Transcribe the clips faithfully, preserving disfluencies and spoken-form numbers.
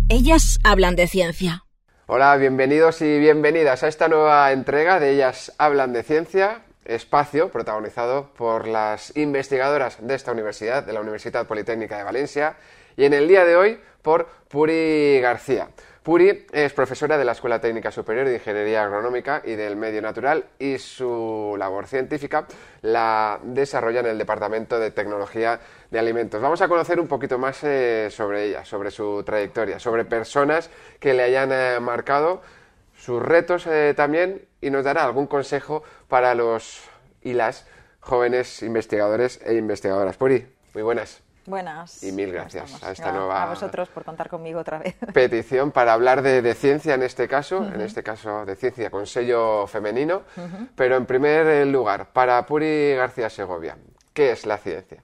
Ellas hablan de ciencia. Hola, bienvenidos y bienvenidas a esta nueva entrega de Ellas hablan de ciencia, espacio protagonizado por las investigadoras de esta universidad, de la Universitat Politécnica de Valencia, y en el día de hoy por Puri García. Puri es profesora de la Escuela Técnica Superior de Ingeniería Agronómica y del Medio Natural y su labor científica la desarrolla en el Departamento de Tecnología de Alimentos. Vamos a conocer un poquito más eh, sobre ella, sobre su trayectoria, sobre personas que le hayan eh, marcado, sus retos eh, también, y nos dará algún consejo para los y las jóvenes investigadores e investigadoras. Puri, muy buenas. Buenas. Y mil gracias a esta a, nueva... A vosotros por contar conmigo otra vez. Petición para hablar de, de ciencia en este caso, uh-huh. en este caso de ciencia con sello femenino, uh-huh. pero en primer lugar, para Puri García Segovia, ¿qué es la ciencia?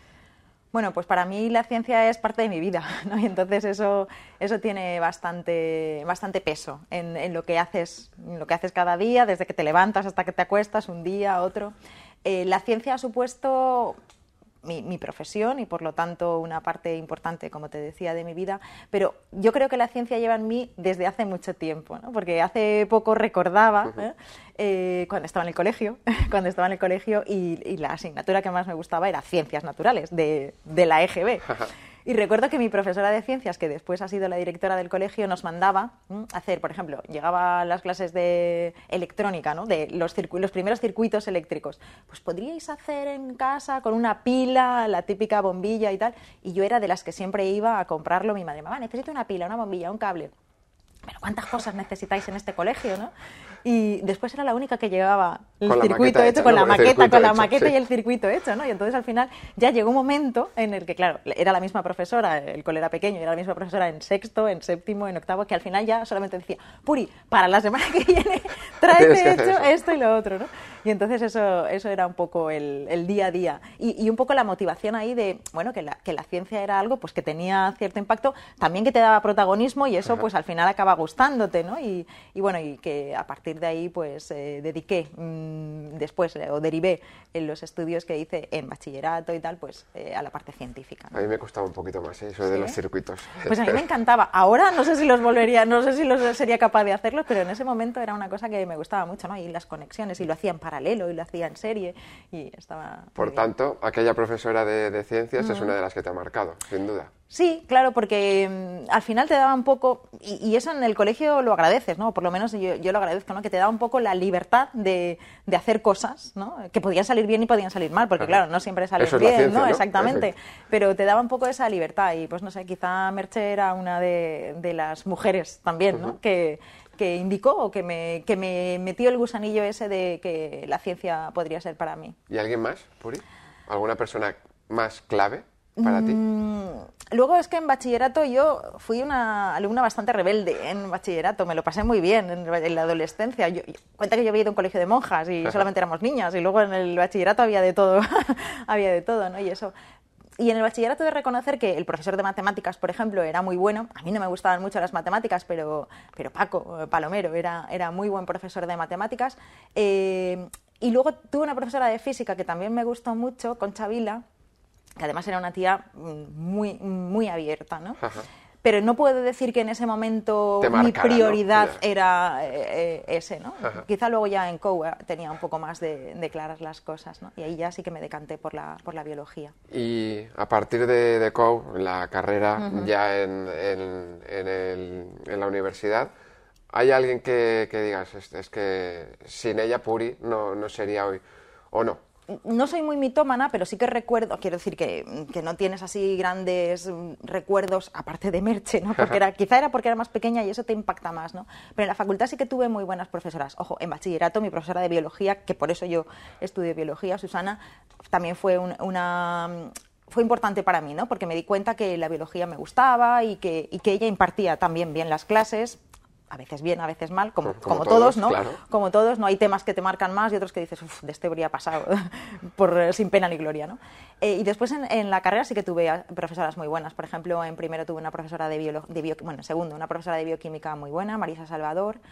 Bueno, pues para mí la ciencia es parte de mi vida, ¿no? Y entonces eso, eso tiene bastante, bastante peso en, en, lo que haces, en lo que haces cada día, desde que te levantas hasta que te acuestas, un día, otro. Eh, la ciencia ha supuesto... Mi, mi profesión y por lo tanto una parte importante, como te decía, de mi vida, pero yo creo que la ciencia lleva en mí desde hace mucho tiempo, ¿no? Porque hace poco recordaba ¿eh? Eh, cuando estaba en el colegio, cuando estaba en el colegio y, y la asignatura que más me gustaba era Ciencias Naturales de, de la E G B. Y recuerdo que mi profesora de ciencias, que después ha sido la directora del colegio, nos mandaba ¿m? hacer, por ejemplo, llegaba a las clases de electrónica, ¿no? De los, los primeros circuitos eléctricos. Pues podríais hacer en casa con una pila, la típica bombilla y tal. Y yo era de las que siempre iba a comprarlo. Mi madre, mamá, necesito una pila, una bombilla, un cable. Pero ¿cuántas cosas necesitáis en este colegio, no? Y después era la única que llevaba el con circuito hecho, hecha, con ¿no? la maqueta, con hecho, la maqueta sí. y el circuito hecho, ¿no? Y entonces al final ya llegó un momento en el que, claro, era la misma profesora, el cole era pequeño, era la misma profesora en sexto, en séptimo, en octavo, que al final ya solamente decía, Puri, para la semana que viene tráete hecho esto y lo otro, ¿no? Y entonces eso, eso era un poco el, el día a día. Y, y un poco la motivación ahí de, bueno, que la, que la ciencia era algo pues que tenía cierto impacto, también que te daba protagonismo y eso Ajá. pues al final acaba gustándote, ¿no? Y, y bueno, y que a partir de ahí pues eh, dediqué mmm, después, eh, o derivé en los estudios que hice en bachillerato y tal, pues eh, a la parte científica, ¿no? A mí me costaba un poquito más ¿eh? eso ¿Sí? de los circuitos. Pues a mí me encantaba. Ahora no sé si los volvería, no sé si los sería capaz de hacerlos, pero en ese momento era una cosa que me gustaba mucho, ¿no? Y las conexiones, y lo hacía en paralelo, y lo hacía en serie, y estaba... Por tanto, aquella profesora de, de ciencias uh-huh. es una de las que te ha marcado, sin duda. Sí, claro, porque um, al final te daba un poco, y, y eso en el colegio lo agradeces, ¿no? Por lo menos yo, yo lo agradezco, ¿no? Que te daba un poco la libertad de, de hacer cosas, ¿no? Que podían salir bien y podían salir mal, porque Ajá. claro, no siempre salen eso bien, es la ciencia, ¿no? ¿no? Exactamente. Perfecto. Pero te daba un poco esa libertad y, pues no sé, quizá Merche era una de, de las mujeres también, ¿no? Uh-huh. Que... que indicó o que me, que me metió el gusanillo ese de que la ciencia podría ser para mí. ¿Y alguien más, Puri? ¿Alguna persona más clave para ti? Mm, luego es que en bachillerato yo fui una alumna bastante rebelde en bachillerato, me lo pasé muy bien en, en la adolescencia. Yo, yo, cuenta que yo había ido a un colegio de monjas y solamente éramos niñas y luego en el bachillerato había de todo, había de todo, ¿no? Y eso... Y en el bachillerato de reconocer que el profesor de matemáticas, por ejemplo, era muy bueno. A mí no me gustaban mucho las matemáticas, pero, pero Paco Palomero era, era muy buen profesor de matemáticas. Eh, y luego tuve una profesora de física que también me gustó mucho, Concha Vila, que además era una tía muy, muy abierta, ¿no? Ajá. Pero no puedo decir que en ese momento mi prioridad, ¿no? era eh, ese, ¿no? Ajá. Quizá luego ya en C O U tenía un poco más de, de claras las cosas, ¿no? Y ahí ya sí que me decanté por la, por la biología. Y a partir de, de C O U, la carrera uh-huh. ya en, en, en, el, en la universidad, ¿hay alguien que, que digas, es, es que sin ella Puri no, no sería hoy, o no? No soy muy mitómana, pero sí que recuerdo, quiero decir que, que no tienes así grandes recuerdos, aparte de Merche, ¿no? Porque era, quizá era porque era más pequeña y eso te impacta más, ¿no? Pero en la facultad sí que tuve muy buenas profesoras. Ojo, en bachillerato mi profesora de biología, que por eso yo estudié biología, Susana, también fue un, una... fue importante para mí, ¿no? Porque me di cuenta que la biología me gustaba y que, y que ella impartía también bien las clases. A veces bien, a veces mal, como, como, como todos, todos, ¿no? Claro. Como todos, no hay temas que te marcan más y otros que dices, uff, de este habría pasado por, sin pena ni gloria, ¿no? Eh, y después en, en la carrera sí que tuve profesoras muy buenas. Por ejemplo, en primero tuve una profesora de, biolo, de bio, bueno, en segundo, una profesora de bioquímica muy buena, Marisa Salvador.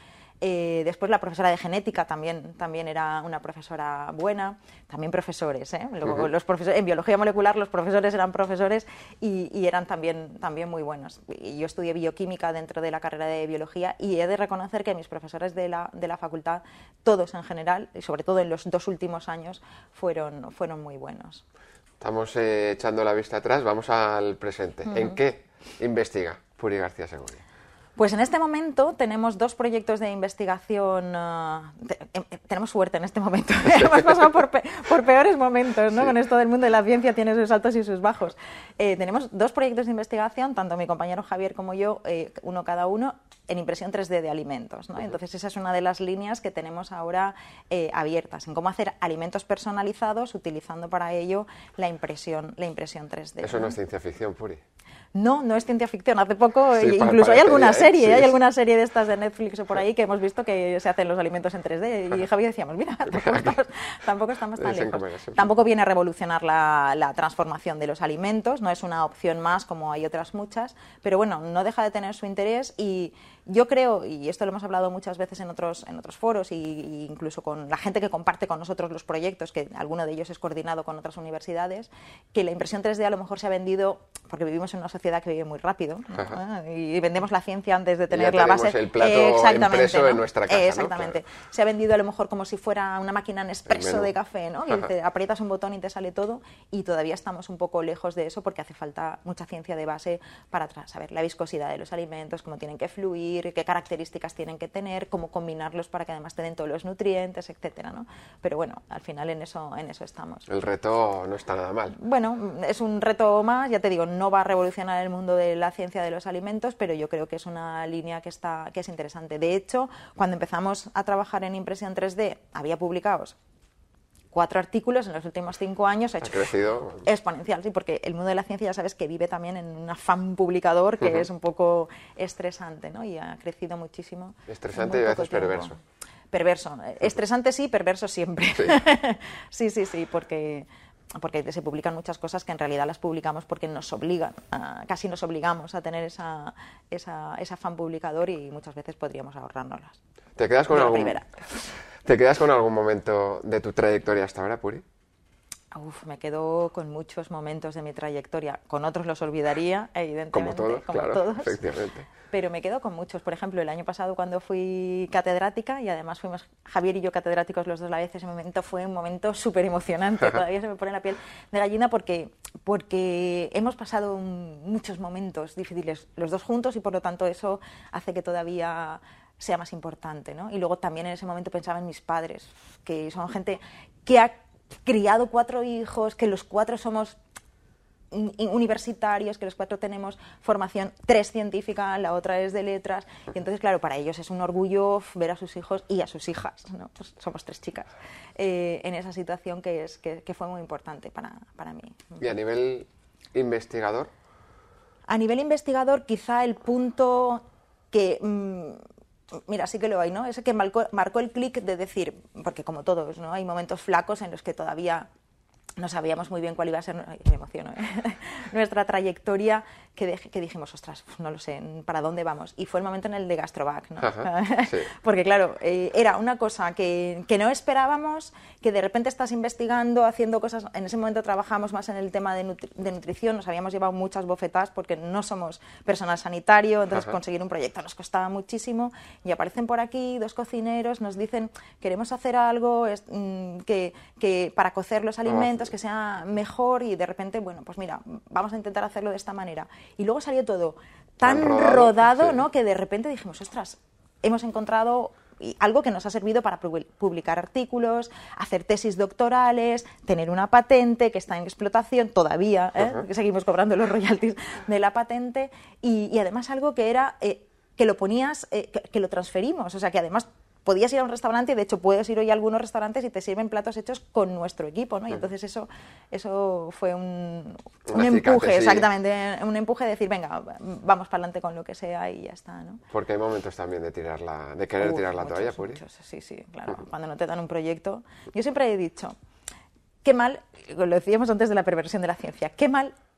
Eh, después la profesora de genética también, también era una profesora buena, también profesores, ¿eh? Luego, uh-huh. los profesores, en biología molecular los profesores eran profesores y, y eran también, también muy buenos. Y yo estudié bioquímica dentro de la carrera de biología y he de reconocer que mis profesores de la, de la facultad, todos en general, y sobre todo en los dos últimos años, fueron, fueron muy buenos. Estamos eh, echando la vista atrás, vamos al presente. Uh-huh. ¿En qué investiga Puri García Segovia? Pues en este momento tenemos dos proyectos de investigación. Uh, te, eh, tenemos suerte en este momento. Hemos pasado por, pe por peores momentos, ¿no? Sí. Con esto del mundo de la ciencia tiene sus altos y sus bajos. Eh, tenemos dos proyectos de investigación, tanto mi compañero Javier como yo, eh, uno cada uno, en impresión tres D de alimentos, ¿no? Uh-huh. Entonces esa es una de las líneas que tenemos ahora eh, abiertas, en cómo hacer alimentos personalizados utilizando para ello la impresión, la impresión tres D. Eso ¿no? no es ciencia ficción, Puri. No, no es ciencia ficción. Hace poco, sí, incluso hay alguna ¿eh? serie, sí. hay alguna serie de estas de Netflix o por ahí que hemos visto que se hacen los alimentos en tres D. Y Javier decíamos, mira, tampoco estamos, tampoco estamos tan lejos. Tampoco viene a revolucionar la, la transformación de los alimentos, no es una opción más como hay otras muchas, pero bueno, no deja de tener su interés y yo creo, y esto lo hemos hablado muchas veces en otros, en otros foros y, y incluso con la gente que comparte con nosotros los proyectos, que alguno de ellos es coordinado con otras universidades, que la impresión tres D a lo mejor se ha vendido, porque vivimos en una sociedad que vive muy rápido, ¿no? Y vendemos la ciencia antes de tener ya la base. El plato eh, exactamente, impreso ¿no? en nuestra casa. Eh, exactamente. ¿no? Claro. Se ha vendido a lo mejor como si fuera una máquina Nespresso de café, ¿no? Y te aprietas un botón y te sale todo, y todavía estamos un poco lejos de eso porque hace falta mucha ciencia de base para saber la viscosidad de los alimentos, cómo tienen que fluir, qué características tienen que tener, cómo combinarlos para que además te den todos los nutrientes, etcétera, ¿no? Pero bueno, al final en eso, en eso estamos. El reto no está nada mal. Bueno, es un reto más, ya te digo, no va a revolucionar el mundo de la ciencia de los alimentos, pero yo creo que es una línea que, está, que es interesante. De hecho, cuando empezamos a trabajar en impresión tres D, había publicados cuatro artículos en los últimos cinco años. Ha, ha crecido exponencial, sí, porque el mundo de la ciencia ya sabes que vive también en un afán publicador que uh-huh. es un poco estresante, ¿no? Y ha crecido muchísimo. Estresante y a veces tiempo. perverso. Perverso. Estresante sí, perverso siempre. Sí, sí, sí, sí, porque... porque se publican muchas cosas que en realidad las publicamos porque nos obligan, a, casi nos obligamos a tener esa, esa, ese afán publicador y muchas veces podríamos ahorrárnoslas. ¿Te quedas con algún, ¿Te quedas con algún momento de tu trayectoria hasta ahora, Puri? Uf, me quedo con muchos momentos de mi trayectoria. Con otros los olvidaría, evidentemente. Como todos, como claro, todos. efectivamente. Pero me quedo con muchos. Por ejemplo, el año pasado cuando fui catedrática, y además fuimos Javier y yo catedráticos los dos a la vez, ese momento fue un momento súper emocionante. Todavía se me pone la piel de gallina porque, porque hemos pasado muchos momentos difíciles los dos juntos y por lo tanto eso hace que todavía sea más importante, ¿no? Y luego también en ese momento pensaba en mis padres, que son gente que ha criado cuatro hijos, que los cuatro somos universitarios, que los cuatro tenemos formación, tres científica, la otra es de letras, y entonces, claro, para ellos es un orgullo ver a sus hijos y a sus hijas, ¿no? Pues somos tres chicas, eh, en esa situación que, es, que, que fue muy importante para, para mí. ¿Y a nivel investigador? A nivel investigador, quizá el punto que... Mmm, mira, sí que lo hay, ¿no? Ese que marcó, marcó el clic de decir, porque como todos, ¿no? Hay momentos flacos en los que todavía no sabíamos muy bien cuál iba a ser, ay, me emociono, ¿eh? nuestra trayectoria, que, de, que dijimos, ostras, no lo sé, ¿para dónde vamos? Y fue el momento en el de Gastrovac, ¿no? Ajá, sí. Porque claro, eh, era una cosa que, que no esperábamos, que de repente estás investigando, haciendo cosas, en ese momento trabajamos más en el tema de, nutri de nutrición, nos habíamos llevado muchas bofetadas porque no somos personal sanitario, entonces Ajá. conseguir un proyecto nos costaba muchísimo, y aparecen por aquí dos cocineros, nos dicen, queremos hacer algo es, mm, que, que para cocer los alimentos, que sea mejor, y de repente, bueno, pues mira, vamos a intentar hacerlo de esta manera. Y luego salió todo tan, tan rodado, rodado sí. ¿no? Que de repente dijimos, ostras, hemos encontrado algo que nos ha servido para publicar artículos, hacer tesis doctorales, tener una patente que está en explotación todavía, ¿eh? Uh-huh. que seguimos cobrando los royalties de la patente, y, y además algo que era eh, que lo ponías, eh, que, que lo transferimos, o sea que además podías ir a un restaurante, y de hecho puedes ir hoy a algunos restaurantes y te sirven platos hechos con nuestro equipo, ¿no? Y entonces eso, eso fue un, un empuje, sí. exactamente, un empuje de decir, venga, vamos para adelante con lo que sea y ya está, ¿no? Porque hay momentos también de tirar la, de querer Uf, tirar la muchos, toalla, Puri. Muchos, sí, sí, claro. Uh-huh. Cuando no te dan un proyecto. Yo siempre he dicho, qué mal, lo decíamos antes de la perversión de la ciencia, qué mal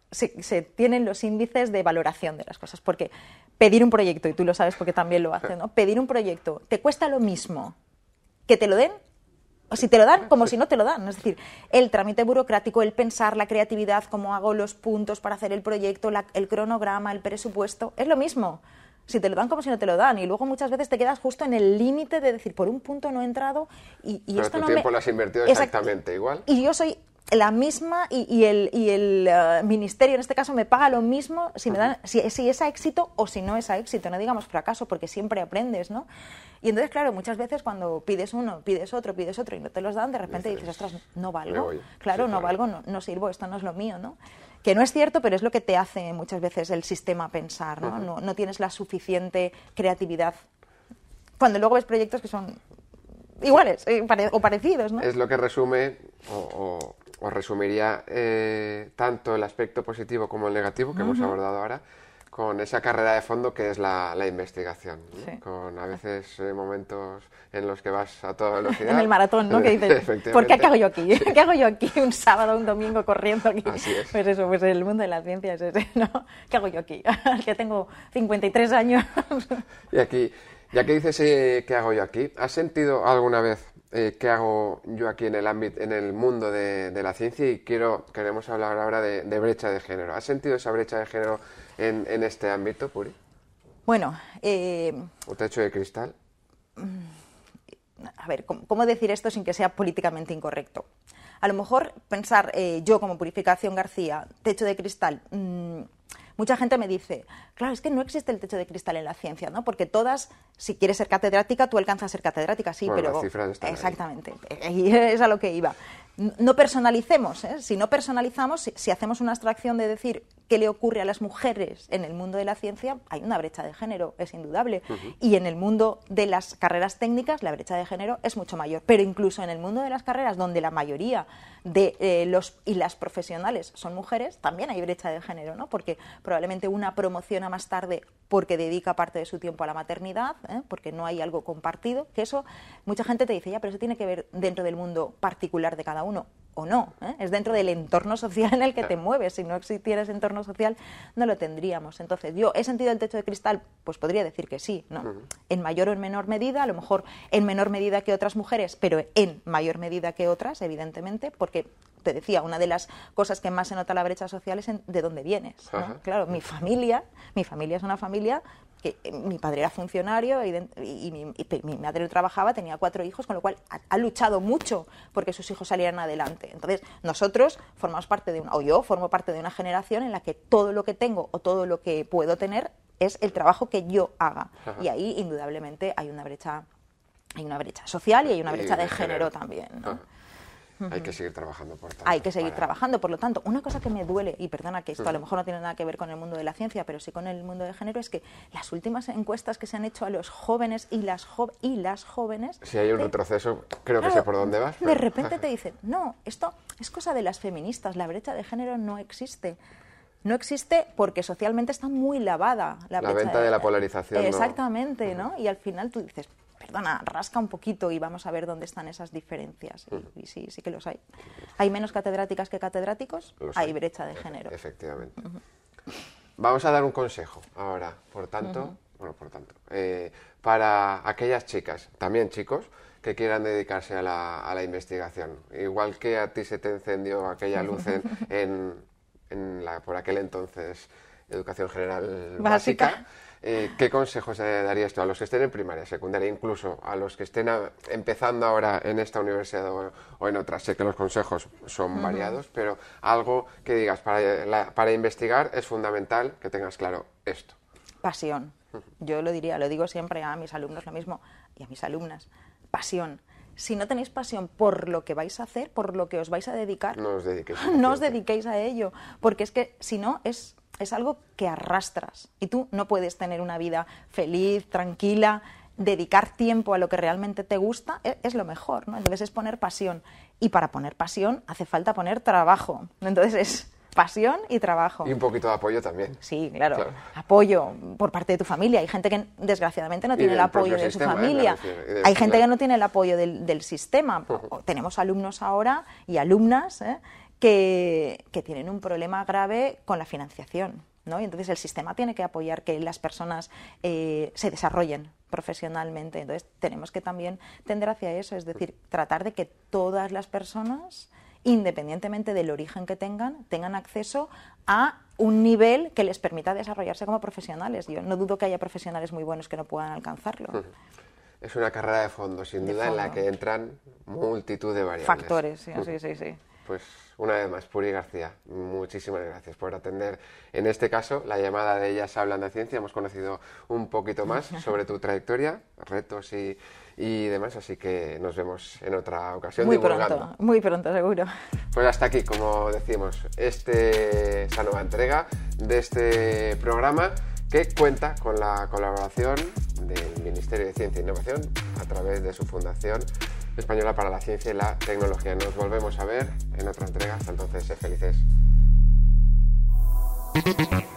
se, se tienen los índices de valoración de las cosas. Porque pedir un proyecto, y tú lo sabes porque también lo haces, ¿no? Pedir un proyecto te cuesta lo mismo que te lo den, o si te lo dan, como si no te lo dan. Es decir, el trámite burocrático, el pensar, la creatividad, cómo hago los puntos para hacer el proyecto, la, el cronograma, el presupuesto, es lo mismo. Si te lo dan como si no te lo dan. Y luego muchas veces te quedas justo en el límite de decir, por un punto no he entrado y, y Pero esto tu no tiempo me... lo has invertido Exact... exactamente igual. Y yo soy la misma y, y el, y el uh, ministerio en este caso me paga lo mismo si, me dan, si, si es a éxito o si no es a éxito, no digamos fracaso, porque siempre aprendes, ¿no? Y entonces, claro, muchas veces cuando pides uno, pides otro, pides otro y no te los dan, de repente dices, ostras, no valgo, claro, sí, no claro. valgo, no, no sirvo, esto no es lo mío, ¿no? Que no es cierto, pero es lo que te hace muchas veces el sistema pensar, ¿no? Uh-huh. No, no tienes la suficiente creatividad. Cuando luego ves proyectos que son iguales eh, pare, o parecidos, ¿no? Es lo que resume o, o, o resumiría eh, tanto el aspecto positivo como el negativo que uh-huh. hemos abordado ahora con esa carrera de fondo que es la, la investigación, ¿no? Sí. Con a veces eh, momentos en los que vas a toda velocidad. En el maratón, ¿no? Que dices, ¿por qué, qué hago yo aquí? ¿Qué hago yo aquí un sábado, un domingo corriendo aquí? Así es. Pues eso, pues el mundo de la ciencia es ese, ¿no? ¿Qué hago yo aquí? Que tengo cincuenta y tres años. Y aquí, ya que dices eh, ¿qué hago yo aquí? ¿Has sentido alguna vez eh, qué hago yo aquí en el ámbito, en el mundo de, de la ciencia? Y quiero, queremos hablar ahora de, de brecha de género. ¿Has sentido esa brecha de género en, en este ámbito, Puri? Bueno, eh... ¿Un techo de cristal? A ver, ¿cómo, cómo decir esto sin que sea políticamente incorrecto? A lo mejor pensar eh, yo como Purificación García, techo de cristal, mmm, mucha gente me dice, claro, es que no existe el techo de cristal en la ciencia, ¿no? Porque todas, si quieres ser catedrática, tú alcanzas a ser catedrática, sí, bueno, pero... las cifras están exactamente, ahí. Es a lo que iba. No personalicemos, ¿eh? Si no personalizamos, si, si hacemos una abstracción de decir qué le ocurre a las mujeres en el mundo de la ciencia, hay una brecha de género, es indudable. Uh-huh. Y en el mundo de las carreras técnicas, la brecha de género es mucho mayor. Pero incluso en el mundo de las carreras, donde la mayoría de eh, los y las profesionales son mujeres, también hay brecha de género, ¿no? Porque probablemente una promociona más tarde porque dedica parte de su tiempo a la maternidad, ¿eh? Porque no hay algo compartido, que eso, mucha gente te dice, ya, pero eso tiene que ver dentro del mundo particular de cada uno, o no, ¿eh? Es dentro del entorno social en el que te mueves. Si no existiera ese entorno social, no lo tendríamos. Entonces, ¿yo he sentido el techo de cristal? Pues podría decir que sí, ¿no? Uh-huh. En mayor o en menor medida, a lo mejor en menor medida que otras mujeres, pero en mayor medida que otras, evidentemente, porque te decía, una de las cosas que más se nota la brecha social es en, de dónde vienes, ¿no? Uh-huh. Claro, mi familia, mi familia es una familia que eh, mi padre era funcionario y, y, y, mi, y mi madre trabajaba, tenía cuatro hijos, con lo cual ha, ha luchado mucho porque sus hijos salieran adelante. Entonces, nosotros formamos parte de una, o yo formo parte de una generación en la que todo lo que tengo o todo lo que puedo tener es el trabajo que yo haga. Uh-huh. Y ahí, indudablemente, hay una brecha, hay una brecha social y hay una brecha y de, de género, género también, ¿no? Uh-huh. Hay que seguir trabajando, por tanto. Hay que seguir para... trabajando, por lo tanto, una cosa que me duele, y perdona que esto uh-huh. a lo mejor no tiene nada que ver con el mundo de la ciencia, pero sí con el mundo de género, es que las últimas encuestas que se han hecho a los jóvenes y las, jo- y las jóvenes... Si hay un de, retroceso, creo claro, que sé por dónde vas. Pero... De repente te dicen, no, esto es cosa de las feministas, la brecha de género no existe. No existe porque socialmente está muy lavada. La, la venta de, de la polarización. Exactamente, ¿no? ¿no? Y al final tú dices... Perdona, rasca un poquito y vamos a ver dónde están esas diferencias. Uh-huh. Y, y sí, sí que los hay. ¿Hay menos catedráticas que catedráticos? Los hay hay. brecha de género. Efectivamente. Uh-huh. Vamos a dar un consejo ahora, por tanto, uh-huh. bueno, por tanto, eh, para aquellas chicas, también chicos, que quieran dedicarse a la, a la investigación. Igual que a ti se te encendió aquella luz en, en, en la, por aquel entonces, Educación General Básica. Básica. Eh, ¿Qué consejos eh, darías tú a los que estén en primaria, secundaria, incluso a los que estén a, empezando ahora en esta universidad o, o en otras? Sé que los consejos son uh-huh. variados, pero algo que digas, para, la, para investigar es fundamental que tengas claro esto. Pasión. Uh-huh. Yo lo diría, lo digo siempre a mis alumnos lo mismo y a mis alumnas. Pasión. Si no tenéis pasión por lo que vais a hacer, por lo que os vais a dedicar, no os dediquéis, no os dediquéis a ello, porque es que si no es... es algo que arrastras y tú no puedes tener una vida feliz, tranquila, dedicar tiempo a lo que realmente te gusta es, es lo mejor, ¿no? Entonces es poner pasión y para poner pasión hace falta poner trabajo, entonces es pasión y trabajo. Y un poquito de apoyo también. Sí, claro, claro. Apoyo por parte de tu familia. Hay gente que desgraciadamente no tiene el apoyo de su familia. ¿eh? Hay gente que no tiene el apoyo del, del sistema. Uh-huh. Tenemos alumnos ahora y alumnas, ¿eh? que, que tienen un problema grave con la financiación, ¿no? Y entonces el sistema tiene que apoyar que las personas eh, se desarrollen profesionalmente. Entonces tenemos que también tender hacia eso, es decir, tratar de que todas las personas, independientemente del origen que tengan, tengan acceso a un nivel que les permita desarrollarse como profesionales. Yo no dudo que haya profesionales muy buenos que no puedan alcanzarlo. Es una carrera de fondo, sin de duda, fondo. en la que entran multitud de variables. Factores, sí, sí, sí, sí. Pues una vez más, Puri García, muchísimas gracias por atender, en este caso, la llamada de Ellas Hablan de Ciencia. Hemos conocido un poquito más sobre tu trayectoria, retos y, y demás, así que nos vemos en otra ocasión Muy divulgando. pronto, muy pronto, seguro. Pues hasta aquí, como decimos, este, esta nueva entrega de este programa, que cuenta con la colaboración del Ministerio de Ciencia e Innovación a través de su Fundación Española para la Ciencia y la Tecnología. Nos volvemos a ver en otra entrega. Hasta entonces, sed felices.